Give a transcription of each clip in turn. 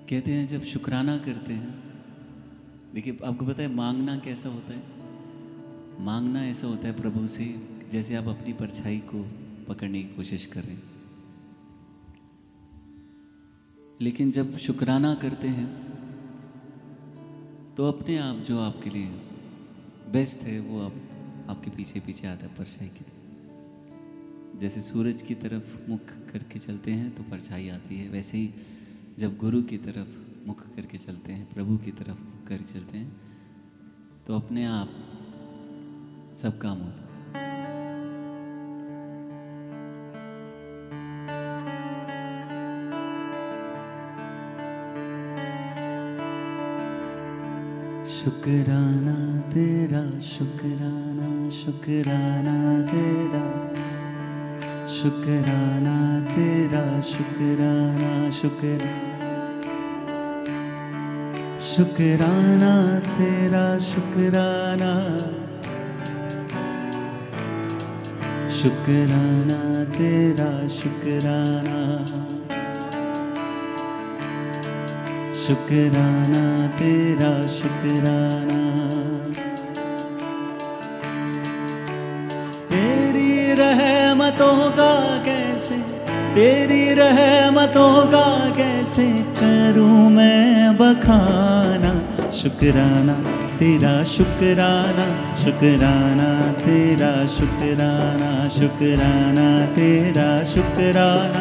कहते हैं जब शुक्राना करते हैं, देखिए आपको पता है मांगना कैसा होता है। मांगना ऐसा होता है प्रभु से जैसे आप अपनी परछाई को पकड़ने की कोशिश कर रहे हैं। लेकिन जब शुक्राना करते हैं तो अपने आप जो आपके लिए बेस्ट है वो आपके पीछे पीछे आता है परछाई की तरफ। जैसे सूरज की तरफ मुख करके चलते हैं तो परछाई आती है, वैसे ही जब गुरु की तरफ मुख करके चलते हैं, प्रभु की तरफ मुख करके चलते हैं तो अपने आप सब काम होता है। शुक्राना तेरा, शुक्राना शुक्राना तेरा, शुक्राना तेरा, शुक्राना शुक्राना तेरा, शुक्राना शुक्राना तेरा, शुक्राना शुक्राना तेरा, शुक्राना। तेरी रहमतों का कैसे, तेरी रहमतों का कैसे करूं मैं बखाना। शुक्राना तेरा, शुक्राना शुक्राना तेरा, शुक्राना शुक्राना तेरा, शुक्राना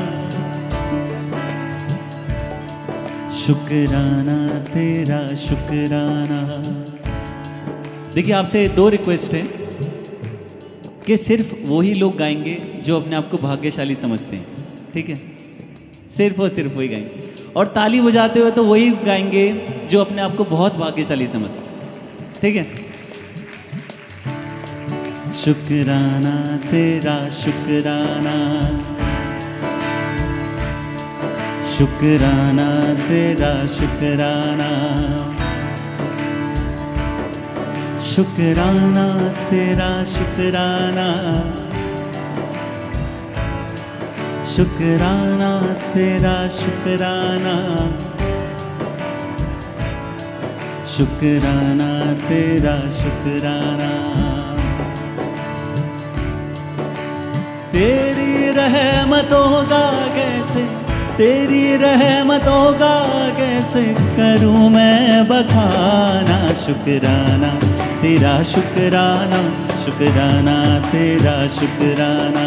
शुक्राना तेरा, शुक्राना। देखिए आपसे दो रिक्वेस्ट है कि सिर्फ वही लोग गाएंगे जो अपने आप को भाग्यशाली समझते हैं, ठीक है? सिर्फ और सिर्फ वही गाएंगे। और ताली बजाते हुए तो वही गाएंगे जो अपने आप को बहुत भाग्यशाली समझते हैं, ठीक है? शुक्राना तेरा, शुक्राना शुक्राना तेरा, शुक्राना शुक्राना तेरा, शुक्राना शुक्राना तेरा, शुक्राना शुक्राना तेरा, शुक्राना। तेरी रहमतों का कैसे, तेरी रहमतों का कैसे करूं मैं बखाना। शुक्राना तेरा, शुक्राना शुक्राना तेरा, शुक्राना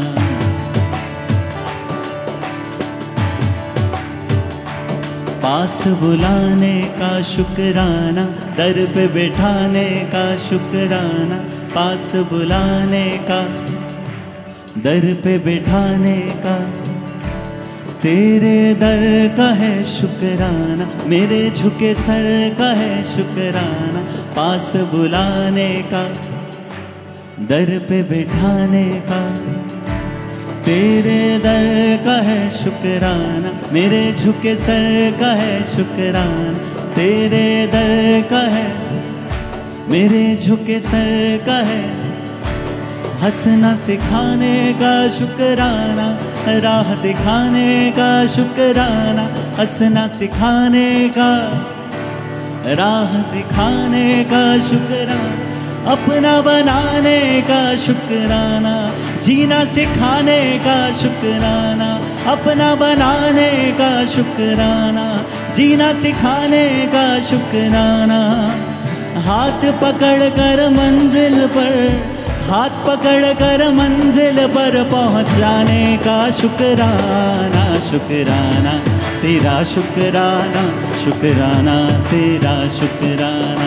पास बुलाने का शुक्राना, दर पे बैठाने का शुक्राना। पास बुलाने का, दर पे बैठाने का, तेरे दर का है शुक्राना, मेरे झुके सर का है शुक्राना। पास बुलाने का, दर पे बैठाने का, तेरे दर का है शुक्राना, मेरे झुके सर का है शुक्राना। तेरे दर का है, मेरे झुके सर का है, हंसना सिखाने का शुक्राना, राह दिखाने का शुक्राना। हंसना सिखाने का, राह दिखाने का शुक्राना। अपना बनाने का शुक्राना, जीना सिखाने का शुक्राना। अपना बनाने का शुक्राना, जीना सिखाने का शुक्राना। हाथ पकड़ कर मंजिल पर, हाथ पकड़ कर मंजिल पर पहुंचाने का शुक्राना। शुक्राना तेरा, शुक्राना शुक्राना तेरा, शुक्राना।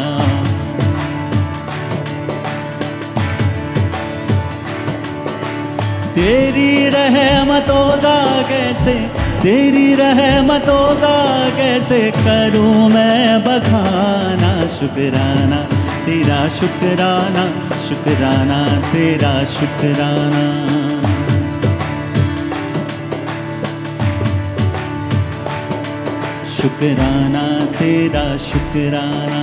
तेरी रहमतों का कैसे, तेरी रहमतों का कैसे करूं मैं बखाना। शुक्राना तेरा, शुक्राना शुक्राना तेरा, शुक्राना। शुक्राना तेरा, शुक्राना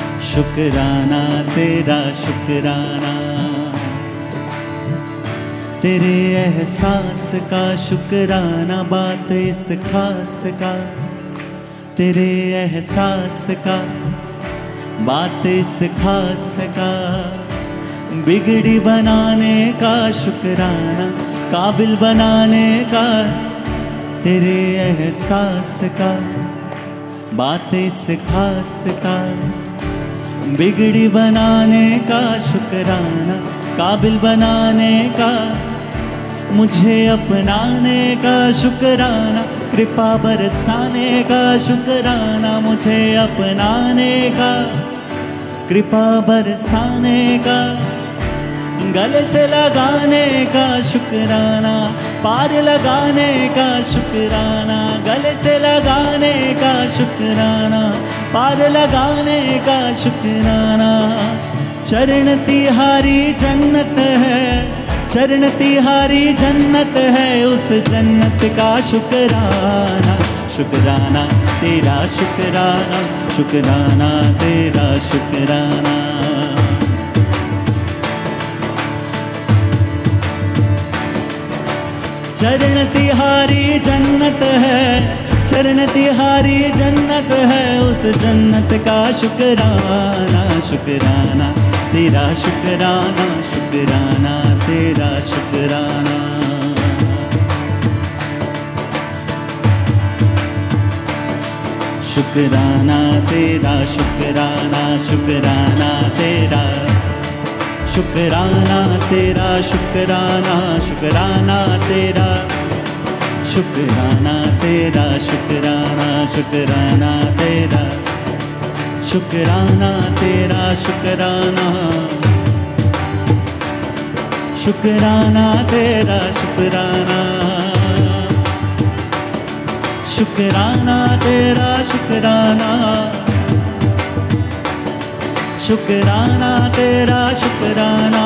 शुक्राना तेरा, शुक्राना। तेरे एहसास का शुक्राना बात इस खास का, तेरे एहसास का बात इस खास का, बिगड़ी बनाने का शुक्राना काबिल बनाने का, तेरे एहसास का बात इस खास का, बिगड़ी बनाने का शुक्राना काबिल बनाने का, मुझे अपनाने का शुक्राना कृपा बरसाने का शुक्राना, मुझे अपनाने का कृपा बरसाने का, गले से लगाने का शुक्राना पार लगाने का शुक्राना, गले से लगाने का शुक्राना पार लगाने का शुक्राना। चरण तिहारी जन्नत है, चरण तिहारी जन्नत है, उस जन्नत का शुक्राना, शुक्राना तेरा शुक्राना, शुक्राना तेरा शुक्राना। चरण तिहारी जन्नत है, चरण तिहारी जन्नत है, उस जन्नत का शुक्राना, शुक्राना तेरा शुक्राना, शुक्राना तेरा शुक्राना। शुक्राना तेरा शुक्राना, शुक्राना तेरा शुक्राना तेरा शुक्राना, शुक्राना तेरा शुक्राना तेरा शुक्राना, शुक्राना तेरा शुक्राना तेरा शुक्राना, शुक्राना तेरा शुक्राना, शुक्राना तेरा शुक्राना, शुक्राना तेरा शुक्राना,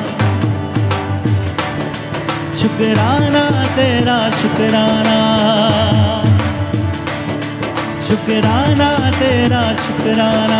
शुक्राना तेरा शुक्राना, शुक्राना तेरा शुक्राना,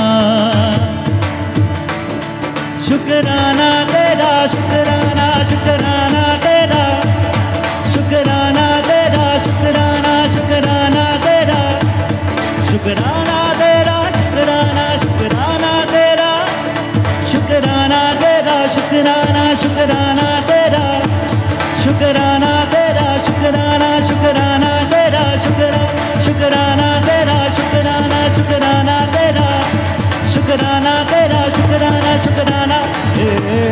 शुक्राना तेरा शुक्राना, शुक्राना तेरा शुक्राना तेरा शुक्राना, शुक्राना तेरा शुक्राना तेरा शुक्राना, शुक्राना तेरा शुक्राना तेरा शुक्राना, शुक्राना तेरा शुक्राना तेरा शुक्राना, शुक्राना तेरा शुक्राना तेरा शुक्राना, शुक्राना तेरा शुक्राना तेरा शुक्राना, शुक्राना